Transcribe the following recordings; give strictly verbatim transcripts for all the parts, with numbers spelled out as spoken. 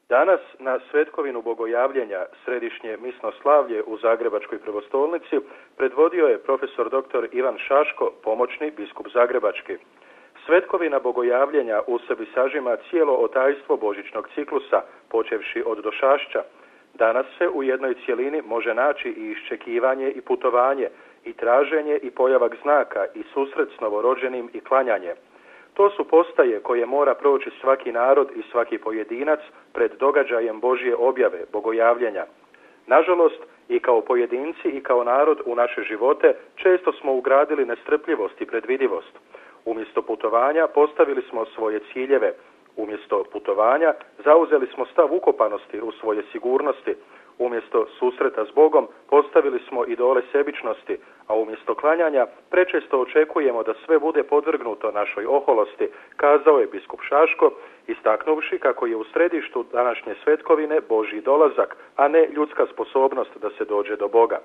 Danas na svetkovinu bogojavljenja središnje misnoslavlje u Zagrebačkoj prvostolnici predvodio je profesor doktor Ivan Šaško, pomoćni biskup Zagrebački. Svetkovina bogojavljenja u sebi sažima cijelo otajstvo božićnog ciklusa, počevši od došašća. Danas se u jednoj cjelini može naći i iščekivanje i putovanje, i traženje i pojavak znaka, i susret s novorođenim i klanjanje. To su postaje koje mora proći svaki narod i svaki pojedinac pred događajem Božje objave, bogojavljenja. Nažalost, i kao pojedinci i kao narod u naše živote često smo ugradili nestrpljivost i predvidivost. Umjesto putovanja postavili smo svoje ciljeve. Umjesto putovanja zauzeli smo stav ukopanosti u svoje sigurnosti. Umjesto susreta s Bogom postavili smo idole sebičnosti, a umjesto klanjanja prečesto očekujemo da sve bude podvrgnuto našoj oholosti, kazao je biskup Šaško, istaknuvši kako je u središtu današnje svetkovine Božji dolazak, a ne ljudska sposobnost da se dođe do Boga.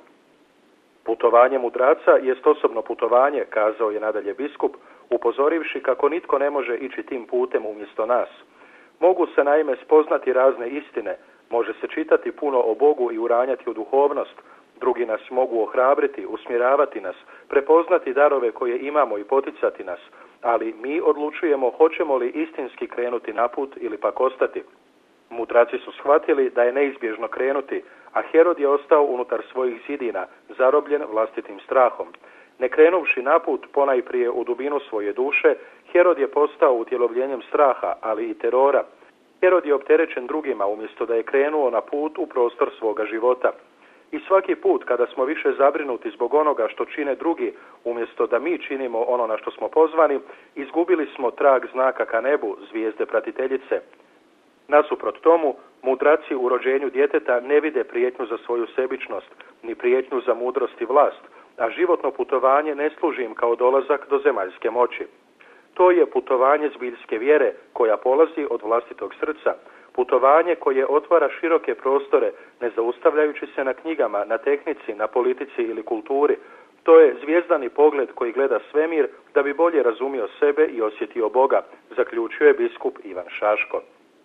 Putovanje mudraca jest osobno putovanje, kazao je nadalje biskup, upozorivši kako nitko ne može ići tim putem umjesto nas. Mogu se naime spoznati razne istine, može se čitati puno o Bogu i uranjati u duhovnost, drugi nas mogu ohrabriti, usmjeravati nas, prepoznati darove koje imamo i poticati nas, ali mi odlučujemo hoćemo li istinski krenuti na put ili pak ostati. Mudraci su shvatili da je neizbježno krenuti, a Herod je ostao unutar svojih zidina, zarobljen vlastitim strahom. Ne krenuvši naput ponajprije u dubinu svoje duše, Herod je postao utjelovljenjem straha, ali i terora. Herod je opterećen drugima umjesto da je krenuo na put u prostor svoga života. I svaki put kada smo više zabrinuti zbog onoga što čine drugi, umjesto da mi činimo ono na što smo pozvani, izgubili smo trag znaka ka nebu, zvijezde pratiteljice. Nasuprot tomu, mudraci u rođenju djeteta ne vide prijetnju za svoju sebičnost, ni prijetnju za mudrost i vlast, a životno putovanje ne služi im kao dolazak do zemaljske moći. To je putovanje zbiljske vjere koja polazi od vlastitog srca, putovanje koje otvara široke prostore, ne zaustavljajući se na knjigama, na tehnici, na politici ili kulturi. To je zvijezdani pogled koji gleda svemir da bi bolje razumio sebe i osjetio Boga, zaključio je biskup Ivan Šaško.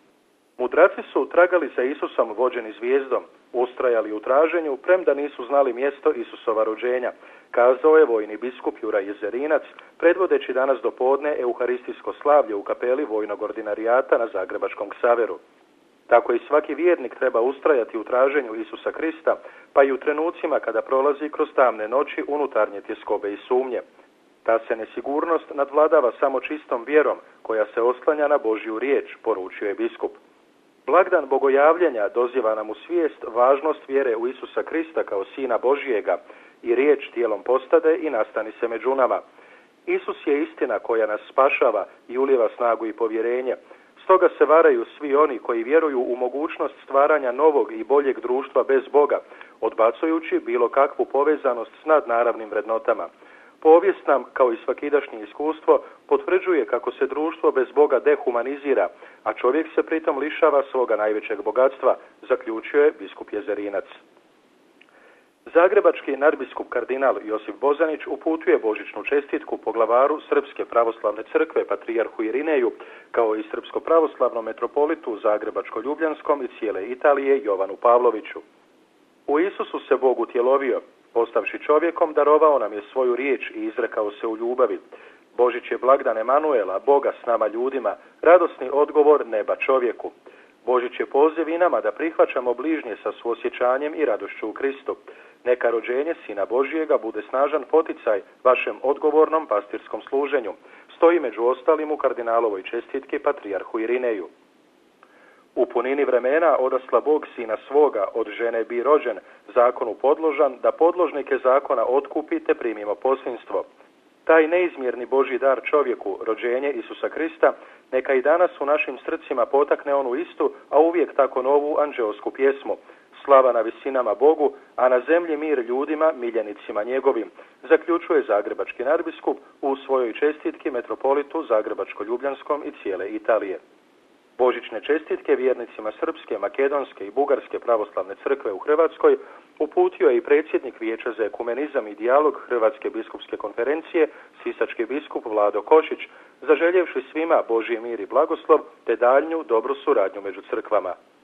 Mudraci su tragali za Isusom vođeni zvijezdom, ustrajali u traženju, premda nisu znali mjesto Isusova rođenja, kazao je vojni biskup Juraj Jezerinac, predvodeći danas do podne euharistijsko slavlje u kapeli vojnog ordinarijata na Zagrebačkom Ksaveru. Tako i svaki vjernik treba ustrajati u traženju Isusa Krista, pa i u trenucima kada prolazi kroz tamne noći unutarnje tjeskobe i sumnje. Ta se nesigurnost nadvladava samo čistom vjerom, koja se oslanja na Božju riječ, poručio je biskup. Blagdan bogojavljenja doziva nam u svijest važnost vjere u Isusa Krista kao Sina Božjega i riječ tijelom postade i nastani se među nama. Isus je istina koja nas spašava i ulijeva snagu i povjerenje. Stoga se varaju svi oni koji vjeruju u mogućnost stvaranja novog i boljeg društva bez Boga, odbacujući bilo kakvu povezanost s nadnaravnim vrednotama. Povijest nam, kao i svakidašnje iskustvo, potvrđuje kako se društvo bez Boga dehumanizira, a čovjek se pritom lišava svoga najvećeg bogatstva, zaključio je biskup Jezerinac. Zagrebački nadbiskup kardinal Josip Bozanić uputuje božićnu čestitku poglavaru Srpske pravoslavne crkve patrijarhu Irineju, kao i srpsko-pravoslavnom metropolitu Zagrebačko-Ljubljanskom i cijele Italije Jovanu Pavloviću. U Isusu se Bog utjelovio, postavši čovjekom darovao nam je svoju riječ i izrekao se u ljubavi. Božić je blagdan Emanuela, Boga s nama ljudima, radosni odgovor neba čovjeku. Božić je poziv i nama da prihvaćamo bližnje sa suosjećanjem i radošću u Kristu. Neka rođenje Sina Božjega bude snažan poticaj vašem odgovornom pastirskom služenju, stoji među ostalim u kardinalovoj čestitki patrijarhu Irineju. U punini vremena odasla Bog Sina svoga, od žene bi rođen, zakonu podložan, da podložnike zakona otkupi te primimo posljedstvo. Taj neizmjerni Božji dar čovjeku, rođenje Isusa Krista, neka i danas u našim srcima potakne onu istu, a uvijek tako novu anđeosku pjesmu. Slava na visinama Bogu, a na zemlji mir ljudima, miljenicima njegovim, zaključuje zagrebački nadbiskup u svojoj čestitki metropolitu Zagrebačko-Ljubljanskom i cijele Italije. Božićne čestitke vjernicima Srpske, Makedonske i Bugarske pravoslavne crkve u Hrvatskoj uputio je i predsjednik Vijeća za ekumenizam i dijalog Hrvatske biskupske konferencije, sisački biskup Vlado Košić, zaželjevši svima Božji mir i blagoslov te daljnju dobru suradnju među crkvama.